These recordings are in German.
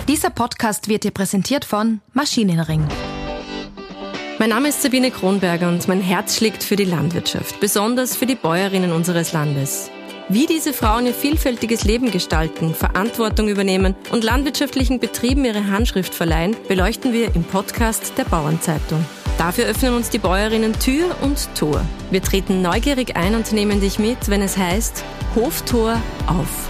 Dieser Podcast wird dir präsentiert von Maschinenring. Mein Name ist Sabine Kronberger und mein Herz schlägt für die Landwirtschaft, besonders für die Bäuerinnen unseres Landes. Wie diese Frauen ihr vielfältiges Leben gestalten, Verantwortung übernehmen und landwirtschaftlichen Betrieben ihre Handschrift verleihen, beleuchten wir im Podcast der Bauernzeitung. Dafür öffnen uns die Bäuerinnen Tür und Tor. Wir treten neugierig ein und nehmen dich mit, wenn es heißt Hoftor auf.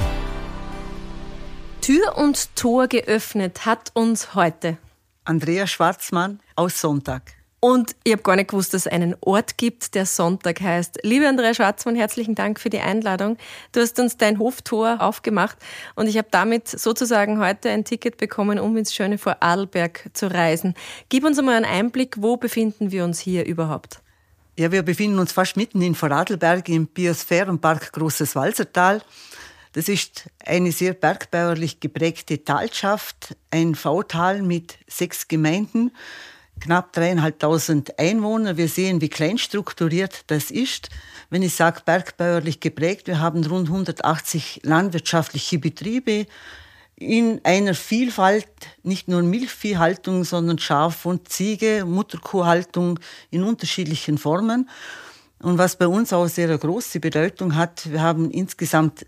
Tür und Tor geöffnet hat uns heute Andrea Schwarzmann aus Sonntag. Und ich habe gar nicht gewusst, dass es einen Ort gibt, der Sonntag heißt. Liebe Andrea Schwarzmann, herzlichen Dank für die Einladung. Du hast uns dein Hoftor aufgemacht und ich habe damit sozusagen heute ein Ticket bekommen, um ins schöne Vorarlberg zu reisen. Gib uns einmal einen Einblick, wo befinden wir uns hier überhaupt? Ja, wir befinden uns fast mitten in Vorarlberg im Biosphärenpark Großes Walsertal. Das ist eine sehr bergbauerlich geprägte Talschaft, ein V-Tal mit 6 Gemeinden, knapp 3.500 Einwohner. Wir sehen, wie klein strukturiert das ist. Wenn ich sage bergbauerlich geprägt, wir haben rund 180 landwirtschaftliche Betriebe in einer Vielfalt, nicht nur Milchviehhaltung, sondern Schaf- und Ziege, Mutterkuhhaltung in unterschiedlichen Formen. Und was bei uns auch sehr große Bedeutung hat, wir haben insgesamt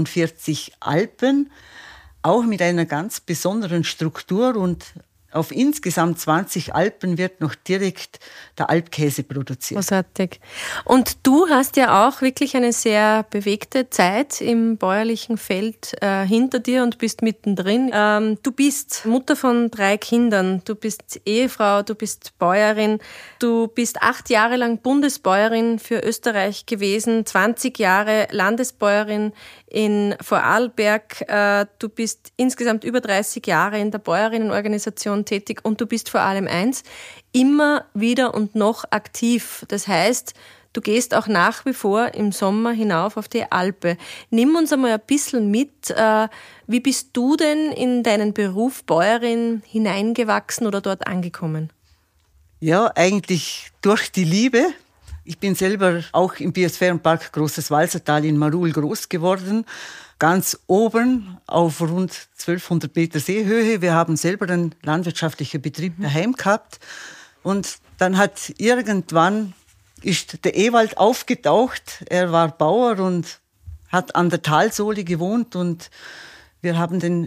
47 Alpen, auch mit einer ganz besonderen Struktur, und auf insgesamt 20 Alpen wird noch direkt der Alpkäse produziert. Großartig. Und du hast ja auch wirklich eine sehr bewegte Zeit im bäuerlichen Feld hinter dir und bist mittendrin. Du bist Mutter von 3 Kindern, du bist Ehefrau, du bist Bäuerin, du bist 8 Jahre lang Bundesbäuerin für Österreich gewesen, 20 Jahre Landesbäuerin in Vorarlberg. Du bist insgesamt über 30 Jahre in der Bäuerinnenorganisation tätig und du bist vor allem eins, immer wieder und noch aktiv. Das heißt, du gehst auch nach wie vor im Sommer hinauf auf die Alpe. Nimm uns einmal ein bisschen mit. Wie bist du denn in deinen Beruf Bäuerin hineingewachsen oder dort angekommen? Ja, eigentlich durch die Liebe. Ich bin selber auch im Biosphärenpark Großes Walsertal in Marul groß geworden, ganz oben auf rund 1200 Meter Seehöhe. Wir haben selber einen landwirtschaftlichen Betrieb daheim gehabt. Und dann hat irgendwann ist der Ewald aufgetaucht. Er war Bauer und hat an der Talsohle gewohnt. Und wir haben den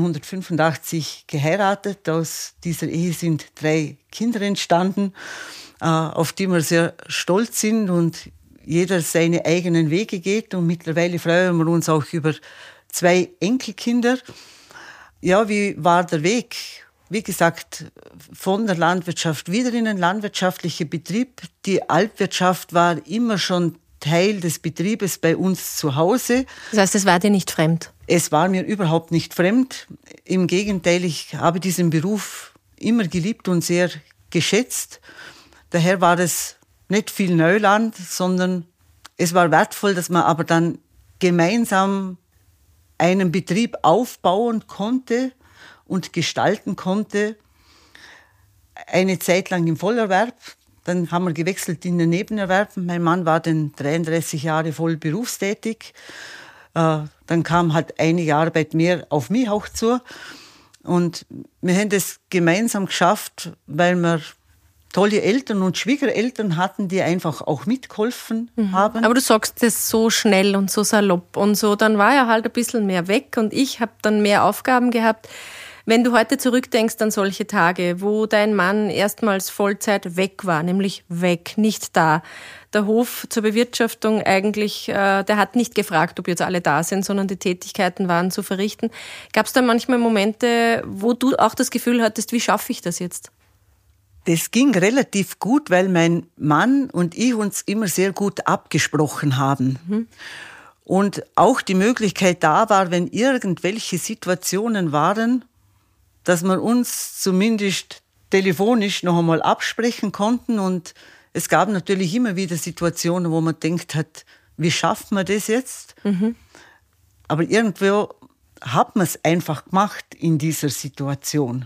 1985 geheiratet. Aus dieser Ehe sind 3 Kinder entstanden, auf die wir sehr stolz sind und jeder seine eigenen Wege geht. Und mittlerweile freuen wir uns auch über 2 Enkelkinder. Ja, wie war der Weg? Wie gesagt, von der Landwirtschaft wieder in einen landwirtschaftlichen Betrieb. Die Alpwirtschaft war immer schon Teil des Betriebes bei uns zu Hause. Das heißt, es war dir nicht fremd? Es war mir überhaupt nicht fremd. Im Gegenteil, ich habe diesen Beruf immer geliebt und sehr geschätzt. Daher war es nicht viel Neuland, sondern es war wertvoll, dass man aber dann gemeinsam einen Betrieb aufbauen konnte und gestalten konnte. Eine Zeit lang im Vollerwerb, dann haben wir gewechselt in den Nebenerwerb. Mein Mann war dann 33 Jahre voll berufstätig. Dann kam halt einige Arbeit mehr auf mich auch zu. Und wir haben das gemeinsam geschafft, weil wir tolle Eltern und Schwiegereltern hatten, die einfach auch mitgeholfen haben. Aber du sagst das so schnell und so salopp und so, dann war er halt ein bisschen mehr weg und ich habe dann mehr Aufgaben gehabt. Wenn du heute zurückdenkst an solche Tage, wo dein Mann erstmals Vollzeit weg war, nämlich weg, nicht da, der Hof zur Bewirtschaftung eigentlich, der hat nicht gefragt, ob jetzt alle da sind, sondern die Tätigkeiten waren zu verrichten. Gab es da manchmal Momente, wo du auch das Gefühl hattest, wie schaffe ich das jetzt? Das ging relativ gut, weil mein Mann und ich uns immer sehr gut abgesprochen haben. Und auch die Möglichkeit da war, wenn irgendwelche Situationen waren, dass wir uns zumindest telefonisch noch einmal absprechen konnten. Und es gab natürlich immer wieder Situationen, wo man denkt hat, wie schaffen wir das jetzt? Aber irgendwo hat man es einfach gemacht in dieser Situation.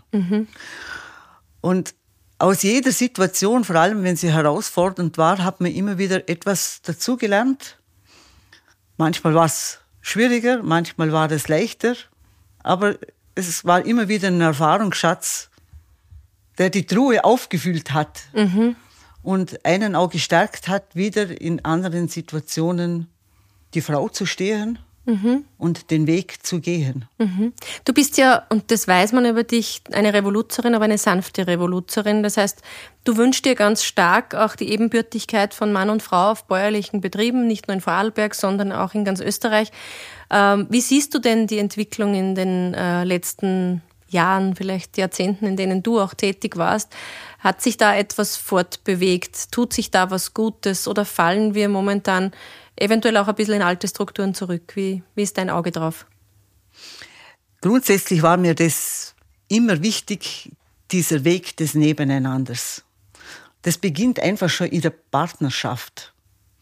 Und aus jeder Situation, vor allem wenn sie herausfordernd war, hat man immer wieder etwas dazugelernt. Manchmal war es schwieriger, manchmal war es leichter. Aber es war immer wieder ein Erfahrungsschatz, der die Truhe aufgefüllt hat und einen auch gestärkt hat, wieder in anderen Situationen die Frau zu stehen und den Weg zu gehen. Du bist ja, und das weiß man über dich, eine Revoluzerin, aber eine sanfte Revoluzerin. Das heißt, du wünschst dir ganz stark auch die Ebenbürtigkeit von Mann und Frau auf bäuerlichen Betrieben, nicht nur in Vorarlberg, sondern auch in ganz Österreich. Wie siehst du denn die Entwicklung in den letzten Jahren, vielleicht Jahrzehnten, in denen du auch tätig warst? Hat sich da etwas fortbewegt? Tut sich da was Gutes oder fallen wir momentan eventuell auch ein bisschen in alte Strukturen zurück? Wie ist dein Auge drauf? Grundsätzlich war mir das immer wichtig, dieser Weg des Nebeneinanders. Das beginnt einfach schon in der Partnerschaft.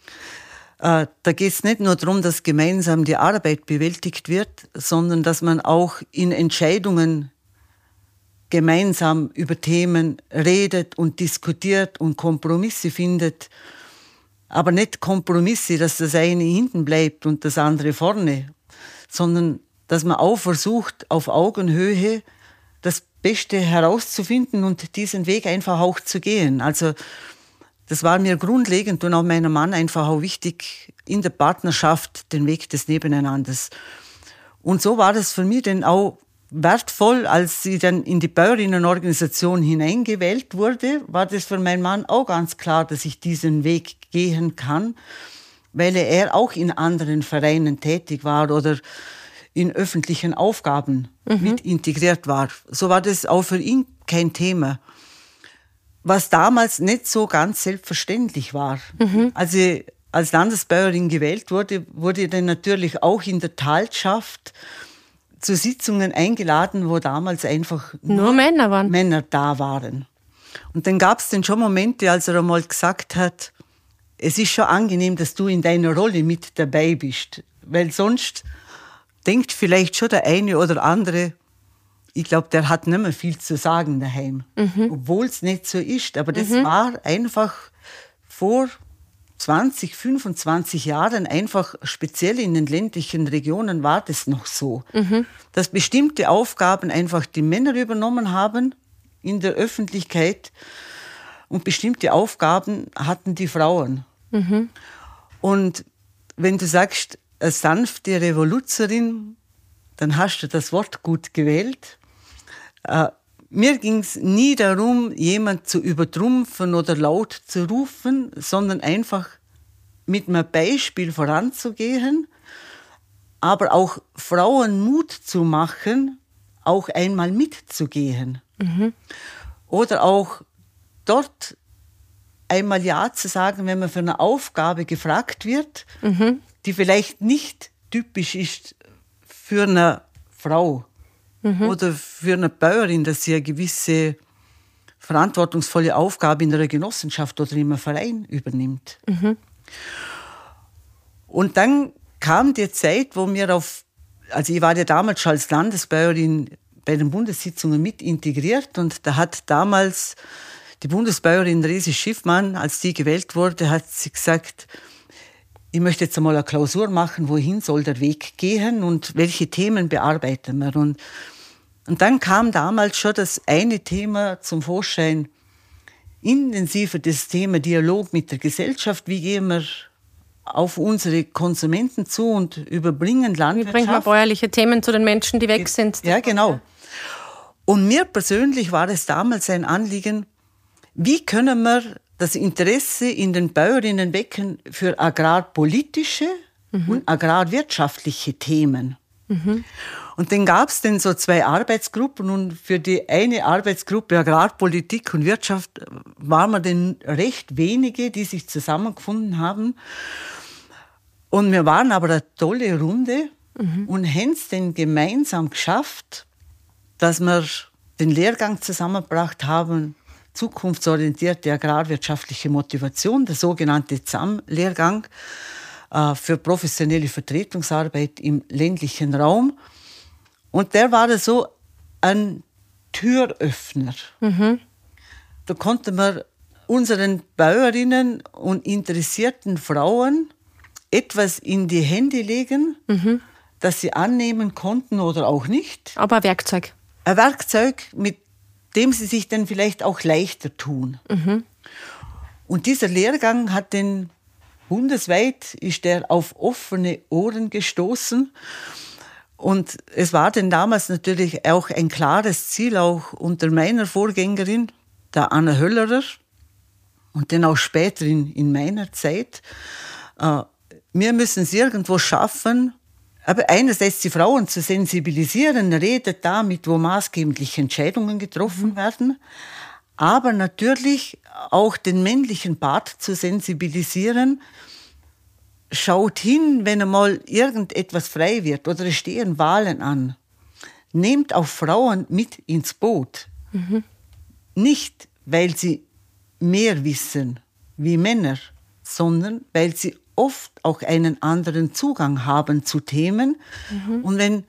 Da geht es nicht nur darum, dass gemeinsam die Arbeit bewältigt wird, sondern dass man auch in Entscheidungen gemeinsam über Themen redet und diskutiert und Kompromisse findet. Aber nicht Kompromisse, dass das eine hinten bleibt und das andere vorne, sondern dass man auch versucht, auf Augenhöhe das Beste herauszufinden und diesen Weg einfach auch zu gehen. Also das war mir grundlegend und auch meinem Mann einfach auch wichtig, in der Partnerschaft den Weg des Nebeneinanders. Und so war das für mich dann auch wertvoll, als sie dann in die Bäuerinnenorganisation hineingewählt wurde, war das für meinen Mann auch ganz klar, dass ich diesen Weg gehen kann, weil er auch in anderen Vereinen tätig war oder in öffentlichen Aufgaben mit integriert war. So war das auch für ihn kein Thema. Was damals nicht so ganz selbstverständlich war. Als ich als Landesbäuerin gewählt wurde, wurde ich dann natürlich auch in der Talschaft zu Sitzungen eingeladen, wo damals einfach nur Männer da waren. Und dann gab es dann schon Momente, als er einmal gesagt hat, es ist schon angenehm, dass du in deiner Rolle mit dabei bist. Weil sonst denkt vielleicht schon der eine oder andere, ich glaube, der hat nicht mehr viel zu sagen daheim. Obwohl es nicht so ist. Aber das war einfach vor 20, 25 Jahren einfach, speziell in den ländlichen Regionen, war das noch so. Dass bestimmte Aufgaben einfach die Männer übernommen haben in der Öffentlichkeit und bestimmte Aufgaben hatten die Frauen. Und wenn du sagst, eine sanfte Revoluzerin, dann hast du das Wort gut gewählt. Mir ging es nie darum, jemand zu übertrumpfen oder laut zu rufen, sondern einfach mit einem Beispiel voranzugehen, aber auch Frauen Mut zu machen, auch einmal mitzugehen. Oder auch dort einmal Ja zu sagen, wenn man für eine Aufgabe gefragt wird, die vielleicht nicht typisch ist für eine Frau. Oder für eine Bäuerin, dass sie eine gewisse verantwortungsvolle Aufgabe in einer Genossenschaft oder in einem Verein übernimmt. Und dann kam die Zeit, wo wir also ich war ja damals schon als Landesbäuerin bei den Bundessitzungen mit integriert und da hat damals die Bundesbäuerin Resi Schiffmann, als die gewählt wurde, hat sie gesagt, ich möchte jetzt einmal eine Klausur machen, wohin soll der Weg gehen und welche Themen bearbeiten wir. Und dann kam damals schon das eine Thema zum Vorschein, intensiver das Thema Dialog mit der Gesellschaft. Wie gehen wir auf unsere Konsumenten zu und überbringen Landwirtschaft? Wie bringen wir bäuerliche Themen zu den Menschen, die weg sind? Ja, genau. Und mir persönlich war es damals ein Anliegen, wie können wir das Interesse in den Bäuerinnen wecken für agrarpolitische und agrarwirtschaftliche Themen. Und dann gab es dann so 2 Arbeitsgruppen und für die eine Arbeitsgruppe Agrarpolitik und Wirtschaft waren wir dann recht wenige, die sich zusammengefunden haben. Und wir waren aber eine tolle Runde und haben es dann gemeinsam geschafft, dass wir den Lehrgang zusammengebracht haben, zukunftsorientierte agrarwirtschaftliche Motivation, der sogenannte ZAM-Lehrgang für professionelle Vertretungsarbeit im ländlichen Raum. Und der war so ein Türöffner. Da konnte man unseren Bäuerinnen und interessierten Frauen etwas in die Hände legen, das sie annehmen konnten oder auch nicht. Aber ein Werkzeug. Ein Werkzeug, mit dem sie sich dann vielleicht auch leichter tun. Und dieser Lehrgang hat den bundesweit, ist der auf offene Ohren gestoßen. Und es war denn damals natürlich auch ein klares Ziel, auch unter meiner Vorgängerin, der Anna Höllerer, und dann auch später in meiner Zeit. Wir müssen es irgendwo schaffen, aber einerseits die Frauen zu sensibilisieren, redet damit, wo maßgebliche Entscheidungen getroffen werden, aber natürlich auch den männlichen Part zu sensibilisieren. Schaut hin, wenn einmal irgendetwas frei wird oder es stehen Wahlen an. Nehmt auch Frauen mit ins Boot. Nicht, weil sie mehr wissen wie Männer, sondern weil sie oft auch einen anderen Zugang haben zu Themen. Und wenn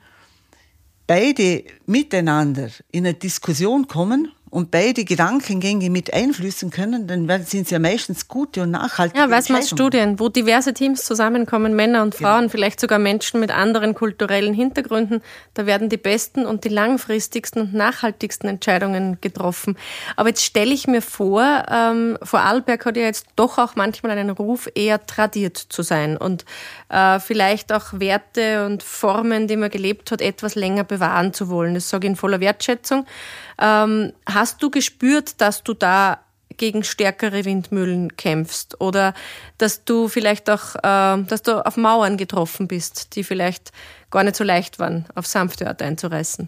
beide miteinander in eine Diskussion kommen und beide Gedankengänge mit einfließen können, dann sind es ja meistens gute und nachhaltige Ja, weiß man aus Entscheidungen. Studien, wo diverse Teams zusammenkommen, Männer und Frauen, vielleicht sogar Menschen mit anderen kulturellen Hintergründen, da werden die besten und die langfristigsten und nachhaltigsten Entscheidungen getroffen. Aber jetzt stelle ich mir vor, Vorarlberg hat ja jetzt doch auch manchmal einen Ruf, eher tradiert zu sein und vielleicht auch Werte und Formen, die man gelebt hat, etwas länger bewahren zu wollen. Das sage ich in voller Wertschätzung. Hast du gespürt, dass du da gegen stärkere Windmühlen kämpfst oder dass du vielleicht auch dass du auf Mauern getroffen bist, die vielleicht gar nicht so leicht waren, auf sanfte Art einzureißen?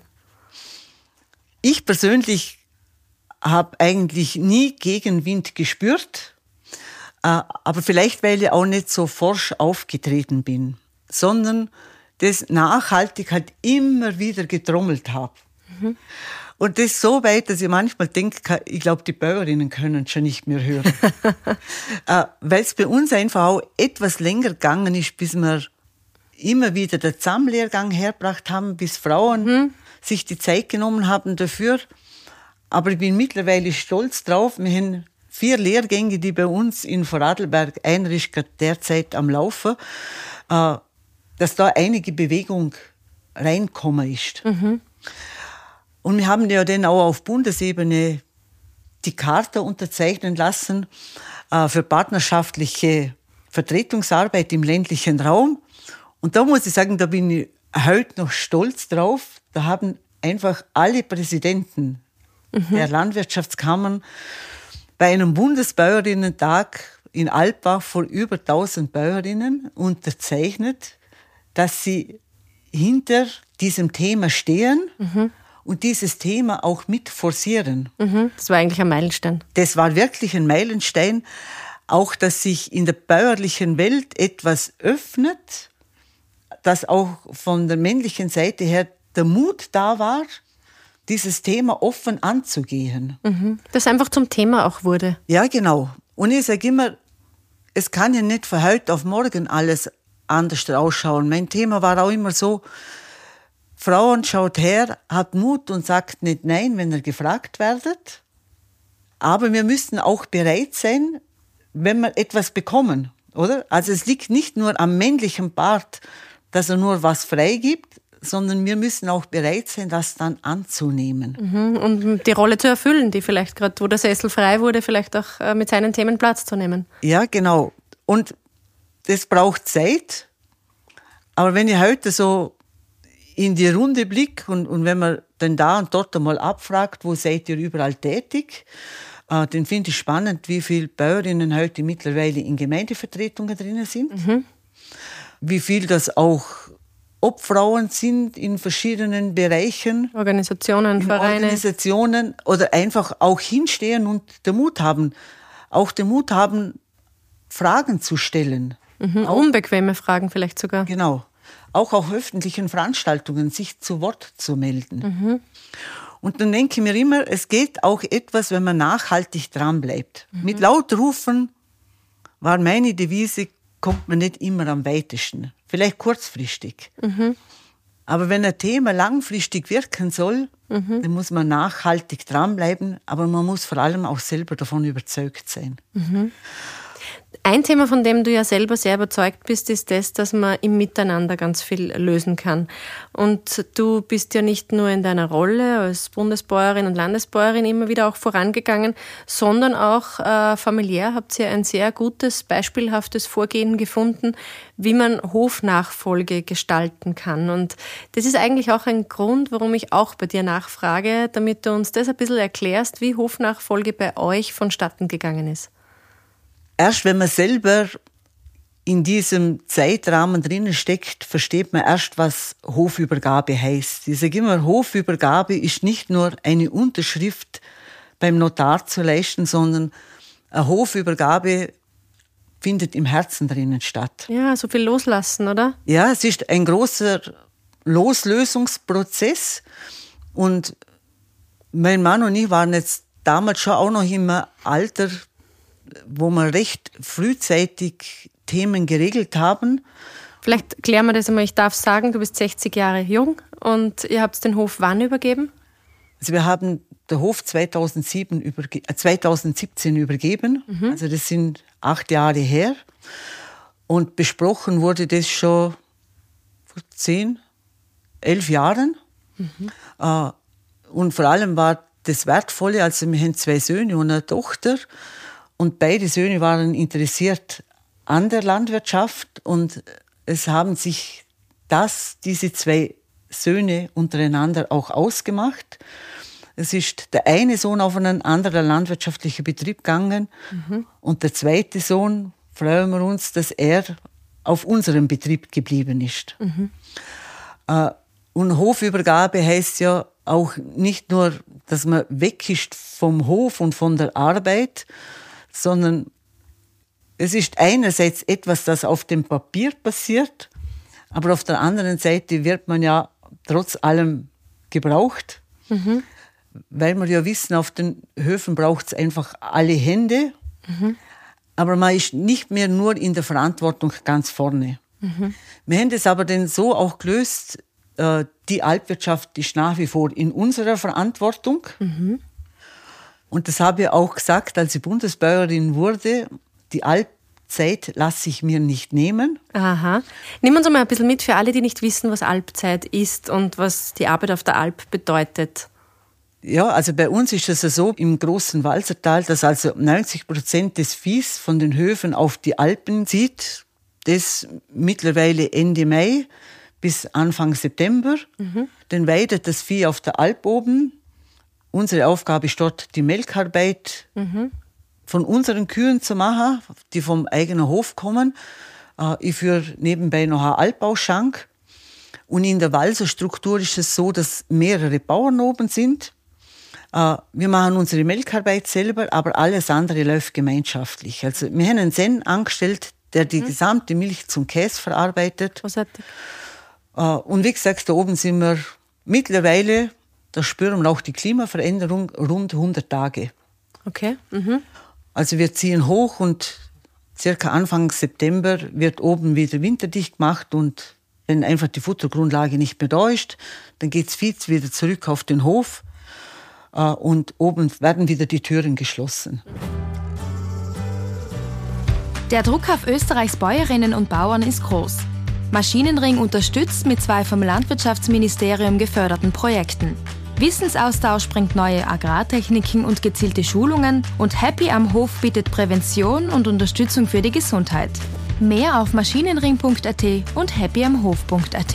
Ich persönlich habe eigentlich nie Gegenwind gespürt, aber vielleicht, weil ich auch nicht so forsch aufgetreten bin, sondern das nachhaltig halt immer wieder getrommelt habe. Und das so weit, dass ich manchmal denke, ich glaube, die Bäuerinnen können schon nicht mehr hören. Weil es bei uns einfach auch etwas länger gegangen ist, bis wir immer wieder den Zusammenlehrgang hergebracht haben, bis Frauen sich die Zeit genommen haben dafür. Aber ich bin mittlerweile stolz drauf. Wir haben 4 Lehrgänge, die bei uns in Vorarlberg, einer ist gerade derzeit am Laufen, dass da einige Bewegung reinkommen ist. Und wir haben ja dann auch auf Bundesebene die Charta unterzeichnen lassen für partnerschaftliche Vertretungsarbeit im ländlichen Raum. Und da muss ich sagen, da bin ich heute noch stolz drauf. Da haben einfach alle Präsidenten der Landwirtschaftskammern bei einem Bundesbäuerinnentag in Alpbach vor über 1000 Bäuerinnen unterzeichnet, dass sie hinter diesem Thema stehen und dieses Thema auch mit forcieren. Das war eigentlich ein Meilenstein. Das war wirklich ein Meilenstein, auch dass sich in der bäuerlichen Welt etwas öffnet, dass auch von der männlichen Seite her der Mut da war, dieses Thema offen anzugehen. Das einfach zum Thema auch wurde. Ja, genau. Und ich sage immer, es kann ja nicht von heute auf morgen alles anders ausschauen. Mein Thema war auch immer so, Frauen schaut her, hat Mut und sagt nicht nein, wenn ihr gefragt werdet. Aber wir müssen auch bereit sein, wenn wir etwas bekommen, oder? Also es liegt nicht nur am männlichen Part, dass er nur was freigibt, sondern wir müssen auch bereit sein, das dann anzunehmen. Und die Rolle zu erfüllen, die vielleicht gerade, wo der Sessel frei wurde, vielleicht auch mit seinen Themen Platz zu nehmen. Ja, genau. Und das braucht Zeit. Aber wenn ich heute so in die Runde blicke und wenn man dann da und dort einmal abfragt, wo seid ihr überall tätig, dann finde ich spannend, wie viele Bäuerinnen heute mittlerweile in Gemeindevertretungen drin sind. Wie viel das auch Obfrauen sind in verschiedenen Bereichen. Vereine. Organisationen oder einfach auch hinstehen und den Mut haben. Auch den Mut haben, Fragen zu stellen. Unbequeme Fragen vielleicht sogar. Genau. Auch auf öffentlichen Veranstaltungen sich zu Wort zu melden. Und dann denke ich mir immer, es geht auch etwas, wenn man nachhaltig dranbleibt. Mit laut rufen war meine Devise, kommt man nicht immer am weitesten. Vielleicht kurzfristig. Aber wenn ein Thema langfristig wirken soll, dann muss man nachhaltig dranbleiben, aber man muss vor allem auch selber davon überzeugt sein. Ein Thema, von dem du ja selber sehr überzeugt bist, ist das, dass man im Miteinander ganz viel lösen kann. Und du bist ja nicht nur in deiner Rolle als Bundesbäuerin und Landesbäuerin immer wieder auch vorangegangen, sondern auch familiär habt ihr ein sehr gutes, beispielhaftes Vorgehen gefunden, wie man Hofnachfolge gestalten kann. Und das ist eigentlich auch ein Grund, warum ich auch bei dir nachfrage, damit du uns das ein bisschen erklärst, wie Hofnachfolge bei euch vonstatten gegangen ist. Erst wenn man selber in diesem Zeitrahmen drinnen steckt, versteht man erst, was Hofübergabe heißt. Ich sage immer, Hofübergabe ist nicht nur eine Unterschrift beim Notar zu leisten, sondern eine Hofübergabe findet im Herzen drinnen statt. Ja, so viel loslassen, oder? Ja, es ist ein großer Loslösungsprozess. Und mein Mann und ich waren jetzt damals schon auch noch im Alter, wo wir recht frühzeitig Themen geregelt haben. Vielleicht klären wir das einmal. Ich darf sagen, du bist 60 Jahre jung und ihr habt den Hof wann übergeben? Also wir haben den Hof 2017 übergeben. Also das sind 8 Jahre her. Und besprochen wurde das schon vor 10, 11 Jahren. Und vor allem war das Wertvolle, also wir haben 2 Söhne und eine Tochter. Und beide Söhne waren interessiert an der Landwirtschaft und es haben sich diese 2 Söhne untereinander auch ausgemacht. Es ist der eine Sohn auf einen anderen landwirtschaftlichen Betrieb gegangen und der zweite Sohn, freuen wir uns, dass er auf unserem Betrieb geblieben ist. Und Hofübergabe heißt ja auch nicht nur, dass man weg ist vom Hof und von der Arbeit, sondern es ist einerseits etwas, das auf dem Papier passiert, aber auf der anderen Seite wird man ja trotz allem gebraucht, weil wir ja wissen, auf den Höfen braucht es einfach alle Hände, aber man ist nicht mehr nur in der Verantwortung ganz vorne. Wir haben das aber dann so auch gelöst, die Alpwirtschaft ist nach wie vor in unserer Verantwortung. Und das habe ich auch gesagt, als ich Bundesbäuerin wurde, die Alpzeit lasse ich mir nicht nehmen. Aha. Nimm uns mal ein bisschen mit für alle, die nicht wissen, was Alpzeit ist und was die Arbeit auf der Alp bedeutet. Ja, also bei uns ist es ja so im großen Walsertal, dass also 90% des Viehs von den Höfen auf die Alpen zieht. Das mittlerweile Ende Mai bis Anfang September. Dann weidet das Vieh auf der Alp oben. Unsere Aufgabe ist dort, die Melkarbeit von unseren Kühen zu machen, die vom eigenen Hof kommen. Ich führe nebenbei noch einen Alpausschank. Und in der Walserstruktur ist es so, dass mehrere Bauern oben sind. Wir machen unsere Melkarbeit selber, aber alles andere läuft gemeinschaftlich. Also wir haben einen Sen angestellt, der die gesamte Milch zum Käse verarbeitet. Und wie gesagt, da oben sind wir mittlerweile, da spüren wir auch die Klimaveränderung, rund 100 Tage. Okay. Also wir ziehen hoch und circa Anfang September wird oben wieder winterdicht gemacht und wenn einfach die Futtergrundlage nicht mehr da ist, dann geht das Vieh wieder zurück auf den Hof und oben werden wieder die Türen geschlossen. Der Druck auf Österreichs Bäuerinnen und Bauern ist groß. Maschinenring unterstützt mit 2 vom Landwirtschaftsministerium geförderten Projekten. Wissensaustausch bringt neue Agrartechniken und gezielte Schulungen und Happy am Hof bietet Prävention und Unterstützung für die Gesundheit. Mehr auf maschinenring.at und happyamhof.at.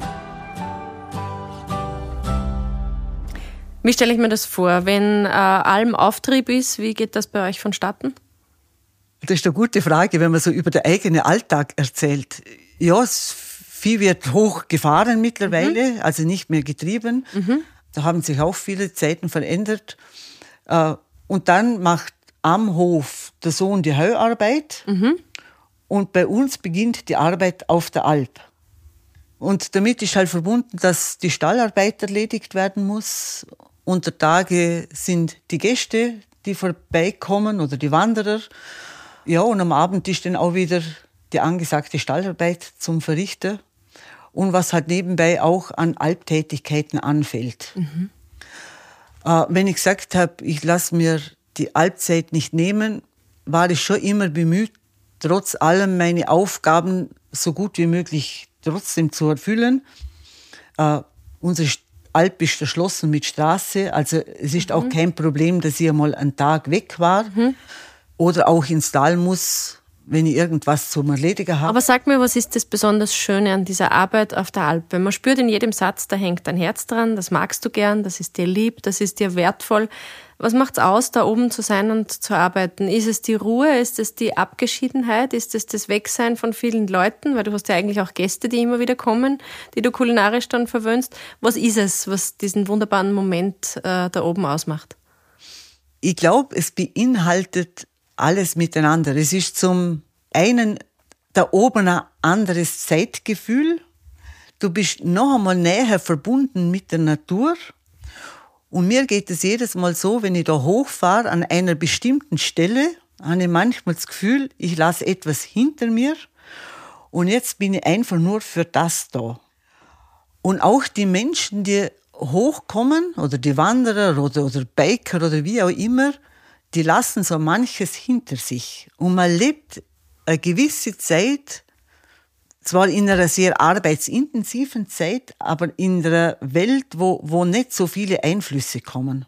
Wie stelle ich mir das vor, wenn Almauftrieb ist? Wie geht das bei euch vonstatten? Das ist eine gute Frage, wenn man so über den eigenen Alltag erzählt. Ja, das Vieh wird hoch gefahren mittlerweile, also nicht mehr getrieben. Da haben sich auch viele Zeiten verändert. Und dann macht am Hof der Sohn die Heuarbeit. Und bei uns beginnt die Arbeit auf der Alp. Und damit ist halt verbunden, dass die Stallarbeit erledigt werden muss. Unter Tage sind die Gäste, die vorbeikommen oder die Wanderer. Ja, und am Abend ist dann auch wieder die angesagte Stallarbeit zum Verrichter. Und was halt nebenbei auch an Alptätigkeiten anfällt. Wenn ich gesagt habe, ich lasse mir die Alpzeit nicht nehmen, war ich schon immer bemüht, trotz allem meine Aufgaben so gut wie möglich trotzdem zu erfüllen. Unsere Alp ist erschlossen mit Straße, also es ist auch kein Problem, dass ich einmal einen Tag weg war oder auch ins Tal muss, wenn ich irgendwas zum Erledigen habe. Aber sag mir, was ist das besonders Schöne an dieser Arbeit auf der Alp? Man spürt in jedem Satz, da hängt dein Herz dran, das magst du gern, das ist dir lieb, das ist dir wertvoll. Was macht's aus, da oben zu sein und zu arbeiten? Ist es die Ruhe? Ist es die Abgeschiedenheit? Ist es das Wegsein von vielen Leuten? Weil du hast ja eigentlich auch Gäste, die immer wieder kommen, die du kulinarisch dann verwöhnst. Was ist es, was diesen wunderbaren Moment da oben ausmacht? Ich glaube, es beinhaltet alles miteinander. Es ist zum einen da oben ein anderes Zeitgefühl. Du bist noch einmal näher verbunden mit der Natur. Und mir geht es jedes Mal so, wenn ich da hochfahre an einer bestimmten Stelle, habe ich manchmal das Gefühl, ich lasse etwas hinter mir und jetzt bin ich einfach nur für das da. Und auch die Menschen, die hochkommen, oder die Wanderer oder Biker oder wie auch immer, die lassen so manches hinter sich. Und man lebt eine gewisse Zeit, zwar in einer sehr arbeitsintensiven Zeit, aber in einer Welt, wo nicht so viele Einflüsse kommen.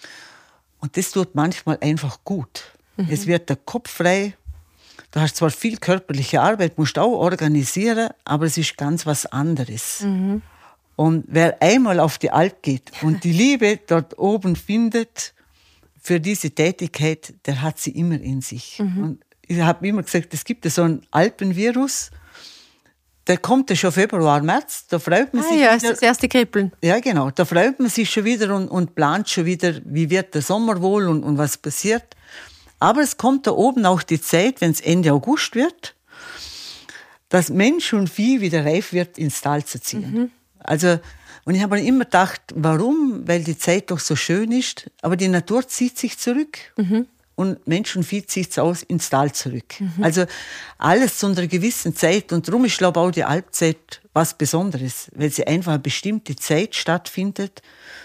Und das tut manchmal einfach gut. Es wird der Kopf frei. Du hast zwar viel körperliche Arbeit, musst auch organisieren, aber es ist ganz was anderes. Und wer einmal auf die Alp geht und die Liebe dort oben findet für diese Tätigkeit, der hat sie immer in sich. Und ich habe immer gesagt, es gibt so einen Alpenvirus, der kommt ja schon Februar, März, da freut man sich ja, wieder. das erste Kribbeln. Ja, genau, da freut man sich schon wieder und plant schon wieder, wie wird der Sommer wohl und was passiert. Aber es kommt da oben auch die Zeit, wenn es Ende August wird, dass Mensch und Vieh wieder reif wird, ins Tal zu ziehen. Also, und ich habe mir immer gedacht, warum? Weil die Zeit doch so schön ist, aber die Natur zieht sich zurück. Und Mensch und Vieh zieht es aus ins Tal zurück. Also alles zu einer gewissen Zeit. Und darum ist, glaube ich, auch die Alpzeit was Besonderes, weil sie einfach eine bestimmte Zeit stattfindet.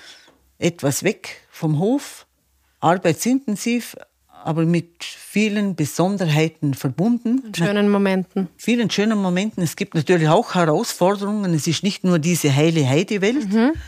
Etwas weg vom Hof, arbeitsintensiv, aber mit vielen Besonderheiten verbunden. Und schönen Momenten. Vielen schönen Momenten. Es gibt natürlich auch Herausforderungen. Es ist nicht nur diese heile Heidewelt.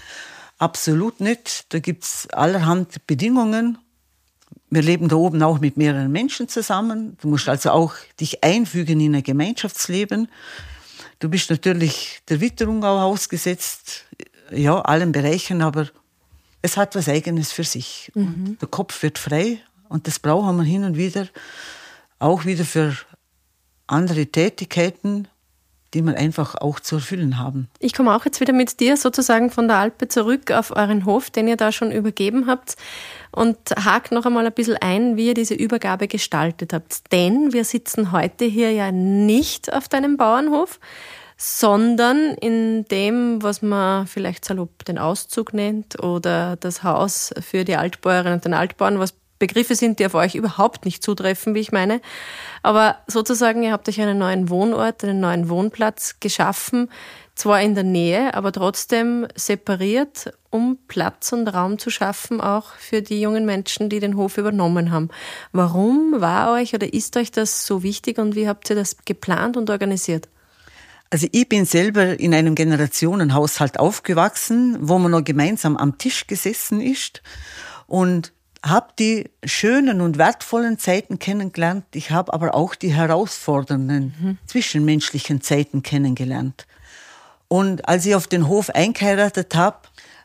Absolut nicht. Da gibt es allerhand Bedingungen. Wir leben da oben auch mit mehreren Menschen zusammen. Du musst also auch dich einfügen in ein Gemeinschaftsleben. Du bist natürlich der Witterung auch ausgesetzt, ja, allen Bereichen, aber es hat was Eigenes für sich. Und der Kopf wird frei und das brauchen wir hin und wieder, auch wieder für andere Tätigkeiten, die wir einfach auch zu erfüllen haben. Ich komme auch jetzt wieder mit dir sozusagen von der Alpe zurück auf euren Hof, den ihr da schon übergeben habt, und hakt noch einmal ein bisschen ein, wie ihr diese Übergabe gestaltet habt. Denn wir sitzen heute hier ja nicht auf deinem Bauernhof, sondern in dem, was man vielleicht salopp den Auszug nennt oder das Haus für die Altbäuerinnen und den Altbauern, was Begriffe sind, die auf euch überhaupt nicht zutreffen, wie ich meine. Aber sozusagen, ihr habt euch einen neuen Wohnort, einen neuen Wohnplatz geschaffen, zwar in der Nähe, aber trotzdem separiert, um Platz und Raum zu schaffen, auch für die jungen Menschen, die den Hof übernommen haben. Warum war euch oder ist euch das so wichtig und wie habt ihr das geplant und organisiert? Also ich bin selber in einem Generationenhaushalt aufgewachsen, wo man noch gemeinsam am Tisch gesessen ist und habe die schönen und wertvollen Zeiten kennengelernt. Ich habe aber auch die herausfordernden zwischenmenschlichen Zeiten kennengelernt. Und als ich auf den Hof eingeheiratet habe,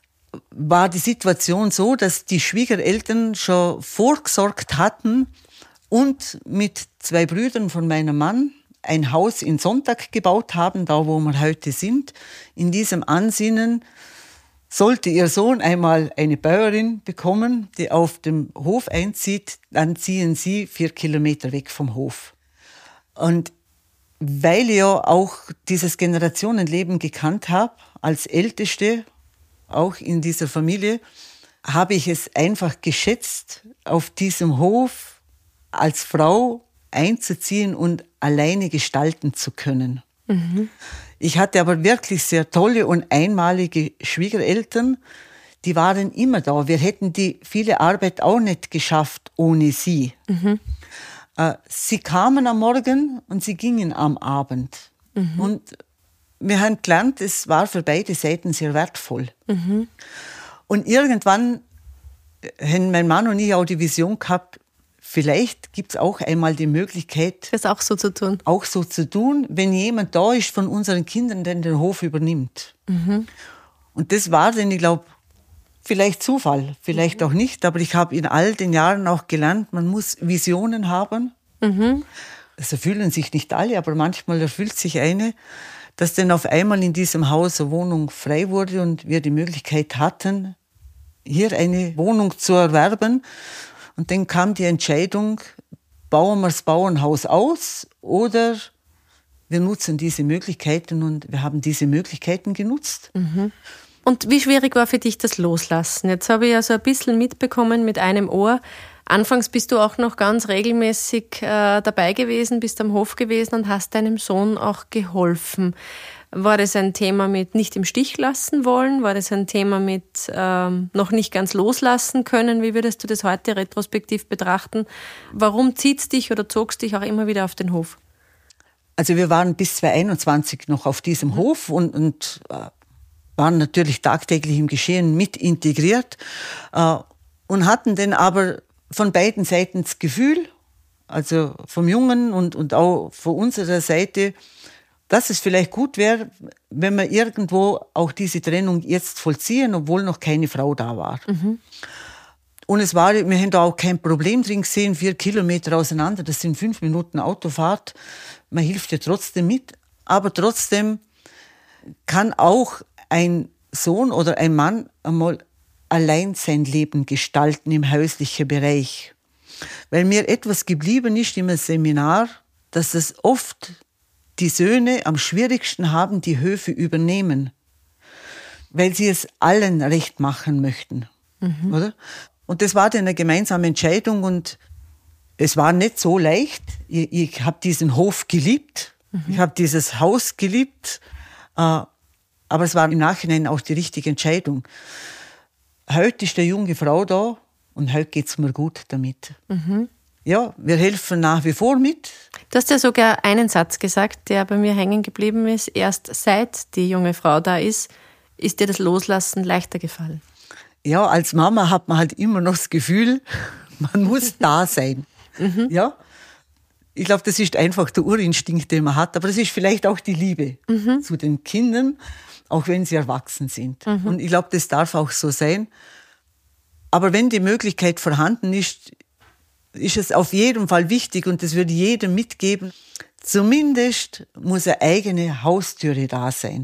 war die Situation so, dass die Schwiegereltern schon vorgesorgt hatten und mit 2 Brüdern von meinem Mann ein Haus in Sonntag gebaut haben, da wo wir heute sind. In diesem Ansinnen sollte ihr Sohn einmal eine Bäuerin bekommen, die auf dem Hof einzieht, dann ziehen sie 4 Kilometer weg vom Hof. Und weil ich ja auch dieses Generationenleben gekannt habe, als Älteste, auch in dieser Familie, habe ich es einfach geschätzt, auf diesem Hof als Frau einzuziehen und alleine gestalten zu können. Ich hatte aber wirklich sehr tolle und einmalige Schwiegereltern, die waren immer da. Wir hätten die viele Arbeit auch nicht geschafft ohne sie. Sie kamen am Morgen und sie gingen am Abend. Und wir haben gelernt, es war für beide Seiten sehr wertvoll. Und irgendwann haben mein Mann und ich auch die Vision gehabt, vielleicht gibt es auch einmal die Möglichkeit, das auch so zu tun. Auch so zu tun, wenn jemand da ist von unseren Kindern, der den Hof übernimmt. Und das war dann, ich glaube, vielleicht Zufall, vielleicht auch nicht, aber ich habe in all den Jahren auch gelernt, man muss Visionen haben. Es erfüllen sich nicht alle, aber manchmal erfüllt sich eine, dass dann auf einmal in diesem Haus eine Wohnung frei wurde und wir die Möglichkeit hatten, hier eine Wohnung zu erwerben. Und dann kam die Entscheidung, bauen wir das Bauernhaus aus oder wir nutzen diese Möglichkeiten, und wir haben diese Möglichkeiten genutzt. Und wie schwierig war für dich das Loslassen? Jetzt habe ich ja so ein bisschen mitbekommen mit einem Ohr. Anfangs bist du auch noch ganz regelmäßig dabei gewesen, bist am Hof gewesen und hast deinem Sohn auch geholfen. War das ein Thema mit nicht im Stich lassen wollen? War das ein Thema mit noch nicht ganz loslassen können? Wie würdest du das heute retrospektiv betrachten? Warum zieht's dich oder zog's dich auch immer wieder auf den Hof? Also wir waren bis 2021 noch auf diesem Hof und waren natürlich tagtäglich im Geschehen mit integriert und hatten dann aber von beiden Seiten das Gefühl, also vom Jungen und auch von unserer Seite, dass es vielleicht gut wäre, wenn wir irgendwo auch diese Trennung jetzt vollziehen, obwohl noch keine Frau da war. Und wir haben da auch kein Problem drin gesehen, 4 Kilometer auseinander, das sind 5 Minuten Autofahrt. Man hilft ja trotzdem mit, aber trotzdem kann auch ein Sohn oder ein Mann einmal allein sein Leben gestalten im häuslichen Bereich. Weil mir etwas geblieben ist im Seminar, dass es oft die Söhne am schwierigsten haben, die Höfe übernehmen, weil sie es allen recht machen möchten. Oder? Und das war dann eine gemeinsame Entscheidung und es war nicht so leicht. Ich habe diesen Hof geliebt, ich habe dieses Haus geliebt, aber es war im Nachhinein auch die richtige Entscheidung. Heute ist eine junge Frau da und heute geht es mir gut damit. Ja, wir helfen nach wie vor mit. Du hast ja sogar einen Satz gesagt, der bei mir hängen geblieben ist. Erst seit die junge Frau da ist dir das Loslassen leichter gefallen. Ja, als Mama hat man halt immer noch das Gefühl, man muss da sein. Ja, ich glaube, das ist einfach der Urinstinkt, den man hat. Aber das ist vielleicht auch die Liebe zu den Kindern, auch wenn sie erwachsen sind. Und ich glaube, das darf auch so sein. Aber wenn die Möglichkeit vorhanden ist, ist es auf jeden Fall wichtig, und das würde ich jedem mitgeben, zumindest muss eine eigene Haustüre da sein.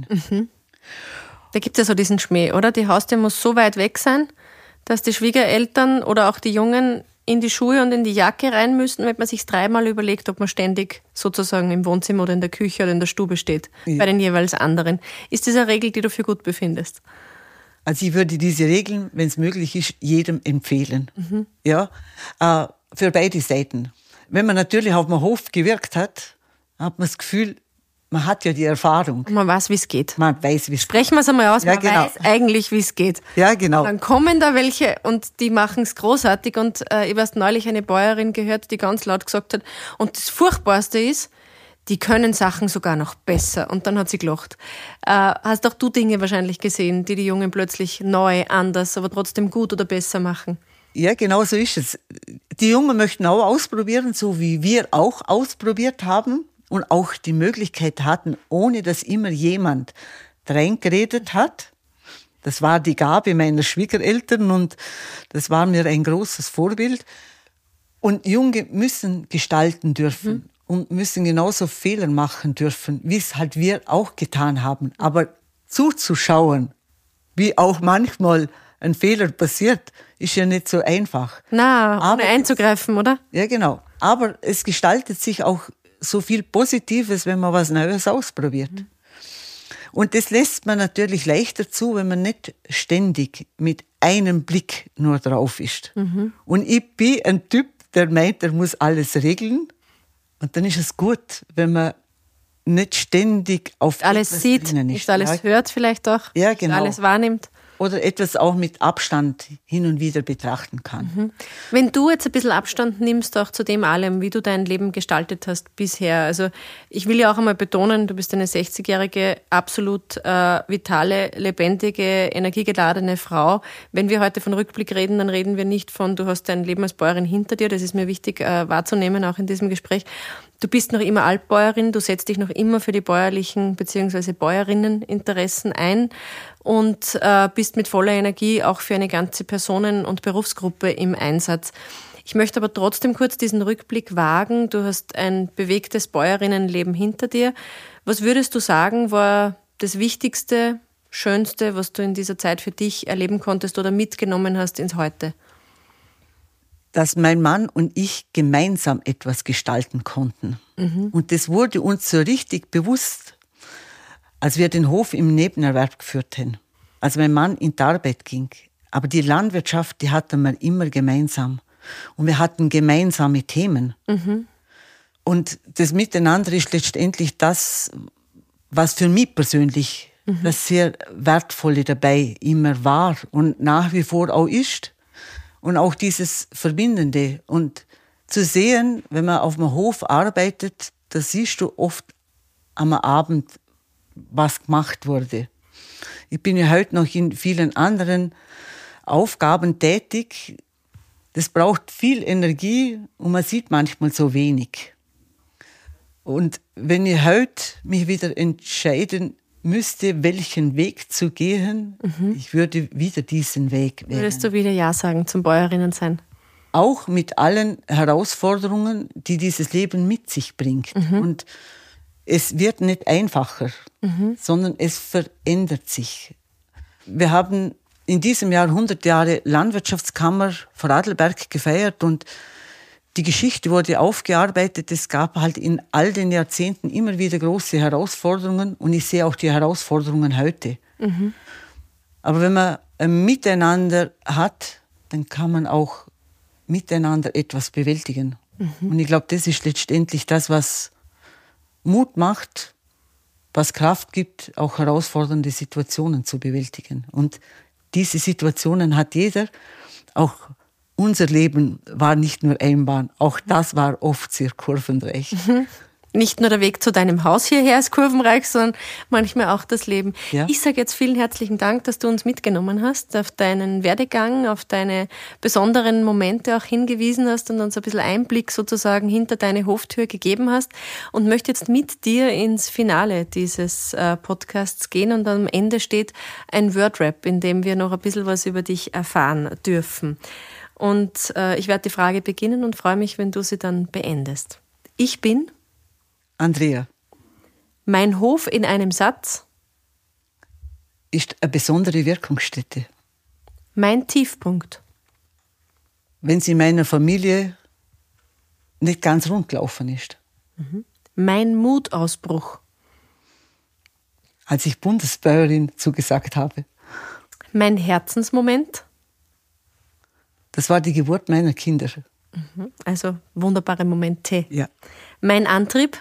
Da gibt es ja so diesen Schmäh, oder? Die Haustür muss so weit weg sein, dass die Schwiegereltern oder auch die Jungen in die Schuhe und in die Jacke rein müssen, wenn man sich 3-mal überlegt, ob man ständig sozusagen im Wohnzimmer oder in der Küche oder in der Stube steht, bei den jeweils anderen. Ist das eine Regel, die du für gut befindest? Also ich würde diese Regeln, wenn es möglich ist, jedem empfehlen. Ja, für beide Seiten. Wenn man natürlich auf dem Hof gewirkt hat man das Gefühl, man hat ja die Erfahrung. Man weiß, wie es geht. Man weiß, wie es geht. Sprechen wir es einmal aus, ja, man weiß eigentlich, wie es geht. Ja, genau. Dann kommen da welche und die machen es großartig. Und ich habe erst neulich eine Bäuerin gehört, die ganz laut gesagt hat, und das Furchtbarste ist, die können Sachen sogar noch besser. Und dann hat sie gelacht. Hast auch du Dinge wahrscheinlich gesehen, die Jungen plötzlich neu, anders, aber trotzdem gut oder besser machen? Ja, genau so ist es. Die Jungen möchten auch ausprobieren, so wie wir auch ausprobiert haben und auch die Möglichkeit hatten, ohne dass immer jemand reingeredet hat. Das war die Gabe meiner Schwiegereltern und das war mir ein großes Vorbild. Und Junge müssen gestalten dürfen und müssen genauso Fehler machen dürfen, wie es halt wir auch getan haben. Aber zuzuschauen, wie auch manchmal ein Fehler passiert, ist ja nicht so einfach. Na, ohne einzugreifen, oder? Ja, genau. Aber es gestaltet sich auch so viel Positives, wenn man was Neues ausprobiert. Und das lässt man natürlich leichter zu, wenn man nicht ständig mit einem Blick nur drauf ist. Und ich bin ein Typ, der meint, er muss alles regeln. Und dann ist es gut, wenn man nicht ständig auf alles sieht, nicht alles hört vielleicht auch, ja, genau. alles wahrnimmt. oder etwas auch mit Abstand hin und wieder betrachten kann. Wenn du jetzt ein bisschen Abstand nimmst, auch zu dem allem, wie du dein Leben gestaltet hast bisher, also ich will ja auch einmal betonen, du bist eine 60-jährige, absolut vitale, lebendige, energiegeladene Frau. Wenn wir heute von Rückblick reden, dann reden wir nicht von, du hast dein Leben als Bäuerin hinter dir, das ist mir wichtig wahrzunehmen, auch in diesem Gespräch. Du bist noch immer Altbäuerin, du setzt dich noch immer für die bäuerlichen bzw. Bäuerinneninteressen ein und bist mit voller Energie auch für eine ganze Personen- und Berufsgruppe im Einsatz. Ich möchte aber trotzdem kurz diesen Rückblick wagen. Du hast ein bewegtes Bäuerinnenleben hinter dir. Was würdest du sagen, war das Wichtigste, Schönste, was du in dieser Zeit für dich erleben konntest oder mitgenommen hast ins Heute? Dass mein Mann und ich gemeinsam etwas gestalten konnten. Und das wurde uns so richtig bewusst, als wir den Hof im Nebenerwerb führten, als mein Mann in die Arbeit ging. Aber die Landwirtschaft, die hatten wir immer gemeinsam. Und wir hatten gemeinsame Themen. Und das Miteinander ist letztendlich das, was für mich persönlich das sehr Wertvolle dabei immer war und nach wie vor auch ist. Und auch dieses Verbindende. Und zu sehen, wenn man auf dem Hof arbeitet, da siehst du oft am Abend, was gemacht wurde. Ich bin ja heute noch in vielen anderen Aufgaben tätig. Das braucht viel Energie und man sieht manchmal so wenig. Und wenn ich heute mich wieder entscheiden müsste, welchen Weg zu gehen, ich würde wieder diesen Weg wählen. Würdest du wieder Ja sagen zum Bäuerinnen sein? Auch mit allen Herausforderungen, die dieses Leben mit sich bringt. Und es wird nicht einfacher, sondern es verändert sich. Wir haben in diesem Jahr 100 Jahre Landwirtschaftskammer Vorarlberg gefeiert und die Geschichte wurde aufgearbeitet. Es gab halt in all den Jahrzehnten immer wieder große Herausforderungen und ich sehe auch die Herausforderungen heute. Aber wenn man ein Miteinander hat, dann kann man auch miteinander etwas bewältigen. Und ich glaube, das ist letztendlich das, was Mut macht, was Kraft gibt, auch herausfordernde Situationen zu bewältigen. Und diese Situationen hat jeder, auch unser Leben war nicht nur Einbahn, auch das war oft sehr kurvenreich. Nicht nur der Weg zu deinem Haus hierher ist kurvenreich, sondern manchmal auch das Leben. Ja. Ich sage jetzt vielen herzlichen Dank, dass du uns mitgenommen hast, auf deinen Werdegang, auf deine besonderen Momente auch hingewiesen hast und uns ein bisschen Einblick sozusagen hinter deine Hoftür gegeben hast und möchte jetzt mit dir ins Finale dieses Podcasts gehen und am Ende steht ein Wordrap, in dem wir noch ein bisschen was über dich erfahren dürfen. Und ich werde die Frage beginnen und freue mich, wenn du sie dann beendest. Ich bin Andrea. Mein Hof in einem Satz ist eine besondere Wirkungsstätte. Mein Tiefpunkt. Wenn sie in meiner Familie nicht ganz rund gelaufen ist. Mein Mutausbruch. Als ich Bundesbäuerin zugesagt habe. Mein Herzensmoment. Das war die Geburt meiner Kinder. Also wunderbare Momente. Ja. Mein Antrieb.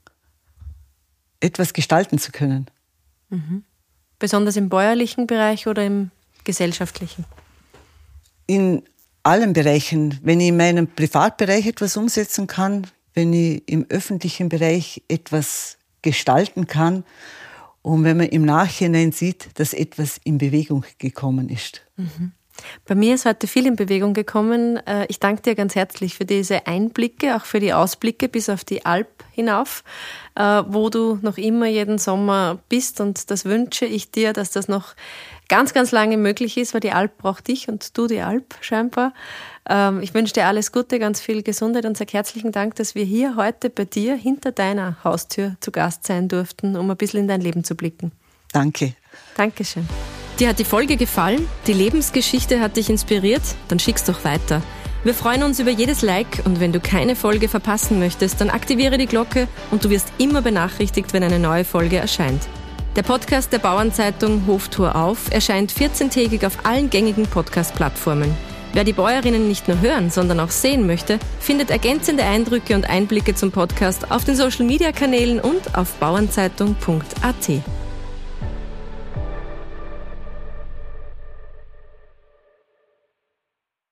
Etwas gestalten zu können. Besonders im bäuerlichen Bereich oder im gesellschaftlichen? In allen Bereichen. Wenn ich in meinem Privatbereich etwas umsetzen kann, wenn ich im öffentlichen Bereich etwas gestalten kann und wenn man im Nachhinein sieht, dass etwas in Bewegung gekommen ist. Bei mir ist heute viel in Bewegung gekommen. Ich danke dir ganz herzlich für diese Einblicke, auch für die Ausblicke bis auf die Alp hinauf, wo du noch immer jeden Sommer bist. Und das wünsche ich dir, dass das noch ganz, ganz lange möglich ist, weil die Alp braucht dich und du die Alp scheinbar. Ich wünsche dir alles Gute, ganz viel Gesundheit und sage herzlichen Dank, dass wir hier heute bei dir hinter deiner Haustür zu Gast sein durften, um ein bisschen in dein Leben zu blicken. Danke. Dankeschön. Dir hat die Folge gefallen? Die Lebensgeschichte hat dich inspiriert? Dann schick's doch weiter. Wir freuen uns über jedes Like und wenn du keine Folge verpassen möchtest, dann aktiviere die Glocke und du wirst immer benachrichtigt, wenn eine neue Folge erscheint. Der Podcast der Bauernzeitung Hoftour auf erscheint 14-tägig auf allen gängigen Podcast-Plattformen. Wer die Bäuerinnen nicht nur hören, sondern auch sehen möchte, findet ergänzende Eindrücke und Einblicke zum Podcast auf den Social-Media-Kanälen und auf bauernzeitung.at.